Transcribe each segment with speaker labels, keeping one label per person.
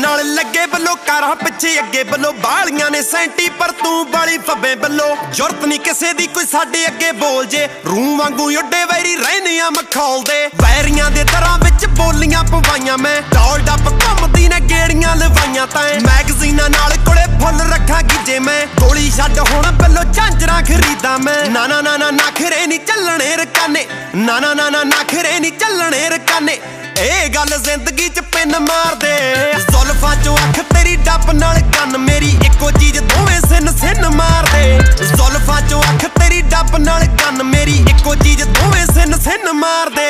Speaker 1: नाल लगे बल्लो कारां पिछे अगे बल्लो बालियां ने सैंटी पर तू बाली फब्बे बल्लो जुरत नहीं किसे दी कोई साडे अगे बोल जे रूं वांगू उड्डे वैरी रहने आ मखौल दे वैरियां दे दरां विच बोलियां पवाइयां मैं डॉल डप घुमदी ने गेड़ियां लवाइयां तैं मैगजीनां नाल कोले फुल रखा गिजे मैं गोली छड्ड हुण बल्लो झांजरां खरीदा मैं ना ना ना ना नखरे नहीं चलने रकाने ना ना ना ना नखरे नहीं चलने रकाने ए गल जिंदगी च पिन मार दे जुल्फां चों अख तेरी डब नाल गन मेरी इक्को चीज दोवें सिन सिन मार दे जुल्फां चों अख तेरी डब नाल गन मेरी इक्को चीज दोवें सिन सिन मार दे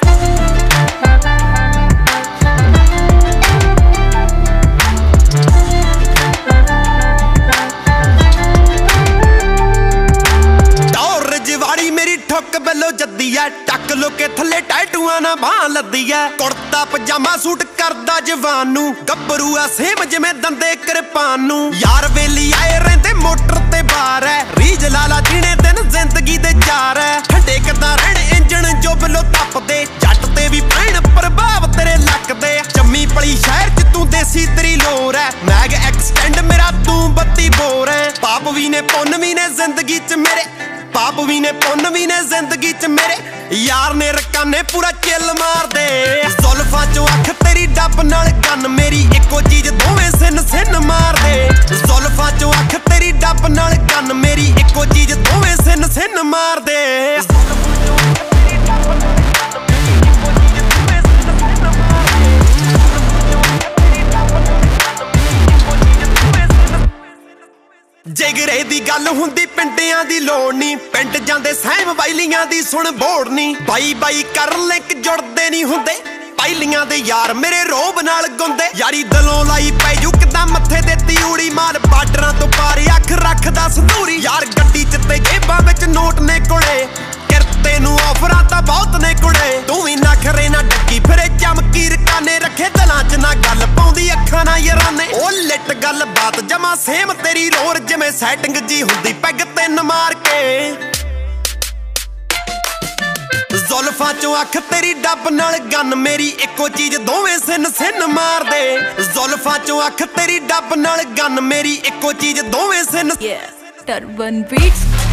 Speaker 1: ठुक बल्लो जद्दी है टक लोके थले टैटूआं ना बाह लद्दी है कुर्ता पजामा सूट करदा जवान नू गब्बरू आ सेम जिवें दंदे किरपान नू यार वेली आए रहिंदे मोटर ते बार है रीज लाला जीने दिन जिंदगी दे चार है ठंडे किदां रहण इंजन जो बल्लो तपदे जट ते भी पैण प्रभाव तेरे लगदे जम्मी पली शहर च तू देसी तेरी लोर है मैग एक्सटेंड मेरा तू बत्ती बोर है पाप भी ने पुन्न भी ने जिंदगी च मेरे पाप भी ने पुन्न भी ने जिंदगी च मेरे यार ने रकाने पूरा चिल मार दे जुल्फां चों अख तेरी डब नाल गन मेरी इक्को चीज दोवें सिन सिन मार दे जुल्फां चों अख तेरी डब नाल गन मेरी इक्को चीज दोवें सिन सिन मार दे जिगरे दी गल हुंदी पिंडियां दी लोड़ नी पिंड जांदे सैम वाइलियां दी सुन बोड़ नी बाई बाई कर लिंक जुड़दे नहीं हुंदे पाइलियां दे यार मेरे रोब नाल गुंदे यारी दिलों लाई पै जू किदां मत्थे ते तिउड़ी मार बार्डरां तो पार अख रखदा संदूरी यार गड्डी च ते जेबां विच नोट ने कुड़े किरते नू ऑफरां तां बहुत ने कुड़े तू भी नखरे ना डक्की फिरे चमकी रकाने रखे दिलां च ना गल पाउंदी अखां ना याराने ओ लिट गल बात जमा सेम तेरी लोर जिवें सैटिंग जी हुंदी पैग तिन मार के जुल्फां चों अख तेरी डब नाल गन मेरी इक्को चीज दोवें सिन सिन मार दे जुल्फां चों अख तेरी डब नाल गन मेरी इक्को चीज दोवें सिन
Speaker 2: Turban Beats